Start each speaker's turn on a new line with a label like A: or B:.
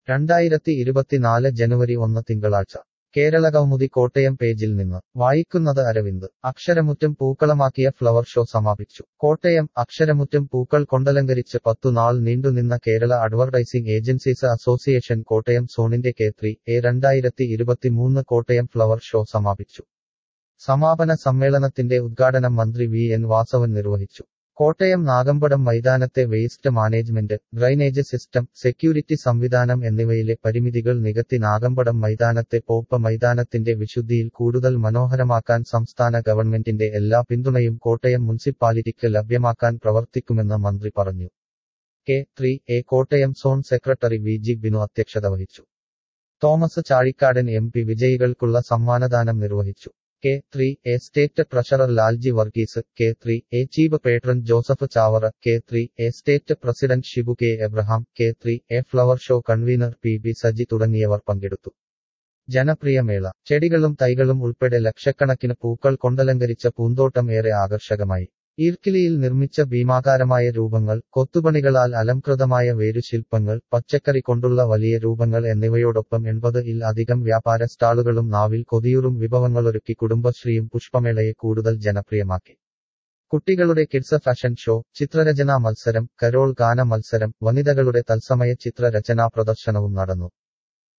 A: 2024 ജനുവരി 1 തിങ്കളാഴ്ച കേരളകൗമുദി കോട്ടയം പേജിൽ നിന്ന് വായിക്കുന്നത് അരവിന്ദ് അക്ഷരമുറ്റം പൂക്കളമാക്കിയ ഫ്ലവർ ഷോ സമാപിച്ചു കോട്ടയം അക്ഷരമുറ്റം പൂക്കൾ കൊണ്ടലങ്കരിച്ച് 10 നാൾ നീണ്ടുനിന്ന Kerala advertising agencies association Kottayam സോണിന്റെ K3 2023 കോട്ടയം ഫ്ലവർ ഷോ സമാപിച്ചു സമാപന സമ്മേളനത്തിന്റെ ഉദ്ഘാടനം മന്ത്രി VN വാസവൻ നിർവഹിച്ചു കോട്ടയം നാഗമ്പടം മൈതാനത്തെ waste management drainage system security സംവിധാനം എന്നിവയിലെ പരിമിതികൾ നികത്തി നാഗമ്പടം മൈതാനത്തെ പോപ്പ മൈതാനത്തിന്റെ വിശുദ്ധിയിൽ കൂടുതൽ മനോഹരമാക്കാൻ സംസ്ഥാന ഗവൺമെന്റിന്റെ എല്ലാ പിന്തുണയും കോട്ടയം മുനിസിപ്പാലിറ്റിക്ക് ലഭ്യമാക്കാൻ പ്രവർത്തിക്കുമെന്ന് മന്ത്രി പറഞ്ഞു K3 Kottayam zone secretary VG Binu അധ്യക്ഷത വഹിച്ചു തോമസ് ചാഴിക്കാടൻ MP വിജയികൾക്കുള്ള സമ്മാനദാനം നിർവഹിച്ചു K3 state treasurer Lalji Varghese K3 chief patron Joseph Chavara K3 state president Shibu K Abraham K3 flower show convener PB Saji തുടങ്ങിയവർ പങ്കെടുത്തു ജനപ്രിയ മേള ചെടികളും തൈകളും ഉൾപ്പെടെ ലക്ഷക്കണക്കിന് പൂക്കൾ കൊണ്ടലങ്കരിച്ച പൂന്തോട്ടം ഏറെ ആകർഷകമായി ഈർക്കിലിയിൽ നിർമ്മിച്ച ഭീമാകാരമായ രൂപങ്ങൾ കൊത്തുപണികളാൽ അലംകൃതമായ വേരുശില്പങ്ങൾ പച്ചക്കറി കൊണ്ടുള്ള വലിയ രൂപങ്ങൾ എന്നിവയോടൊപ്പം 80-ൽ അധികം വ്യാപാര സ്റ്റാളുകളും നാവിൽ കൊതിയൂറും വിഭവങ്ങളൊരുക്കി കുടുംബശ്രീയും പുഷ്പമേളയെ കൂടുതൽ ജനപ്രിയമാക്കി കുട്ടികളുടെ കിഡ്സ് ഫാഷൻ ഷോ ചിത്രരചനാ മത്സരം കരോൾ ഗാന മത്സരം വനിതകളുടെ തത്സമയ ചിത്രരചനാ പ്രദർശനവും നടന്നു